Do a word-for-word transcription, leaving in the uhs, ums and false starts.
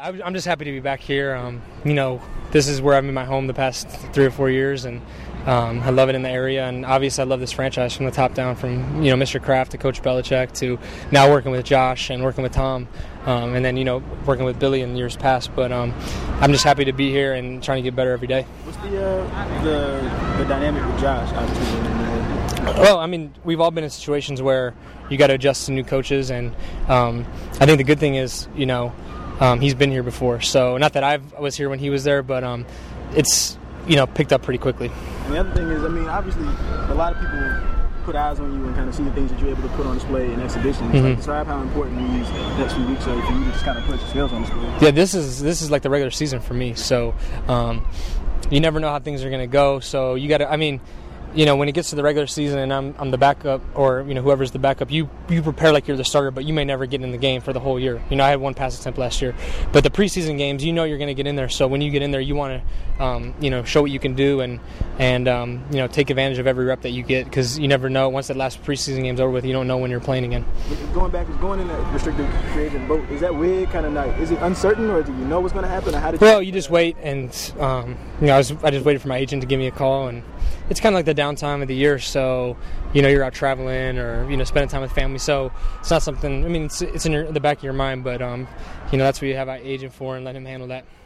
I'm just happy to be back here. Um, you know, this is where I've been my home the past three or four years, and um, I love it in the area. And obviously, I love this franchise from the top down, from you know Mister Kraft to Coach Belichick to now working with Josh and working with Tom, um, and then you know working with Billy in years past. But um, I'm just happy to be here and trying to get better every day. What's the uh, the, the dynamic with Josh? Obviously, well, I mean, we've all been in situations where you got to adjust to new coaches, and um, I think the good thing is, you know. Um, he's been here before, so not that I was here when he was there, but um, it's you know picked up pretty quickly. And the other thing is, I mean, obviously, a lot of people put eyes on you and kind of see the things that you're able to put on display in exhibitions. Mm-hmm. Like, describe how important these next few weeks are for you to just kind of put your skills on display. Yeah, this is this is like the regular season for me, so um, you never know how things are going to go. So you got to, I mean. You know, when it gets to the regular season and I'm I'm the backup, or you know whoever's the backup, you you prepare like you're the starter, but you may never get in the game for the whole year. You know, I had one pass attempt last year, but the preseason games, you know, you're going to get in there. So when you get in there, you want to, um, you know, show what you can do and and um, you know take advantage of every rep that you get, because you never know. Once that last preseason game's over with, you don't know when you're playing again. Going back, is going in that restricted free agent vote, is that weird? Kind of like, is it uncertain, or do you know what's going to happen? Or how did you well, you just wait, and um, you know, I was I just waited for my agent to give me a call, and it's kind of like the downtime of the year. So, you know, you're out traveling or, you know, spending time with family. So it's not something, I mean, it's, it's in your, the back of your mind, but, um, you know, that's what you have an agent for, and let him handle that.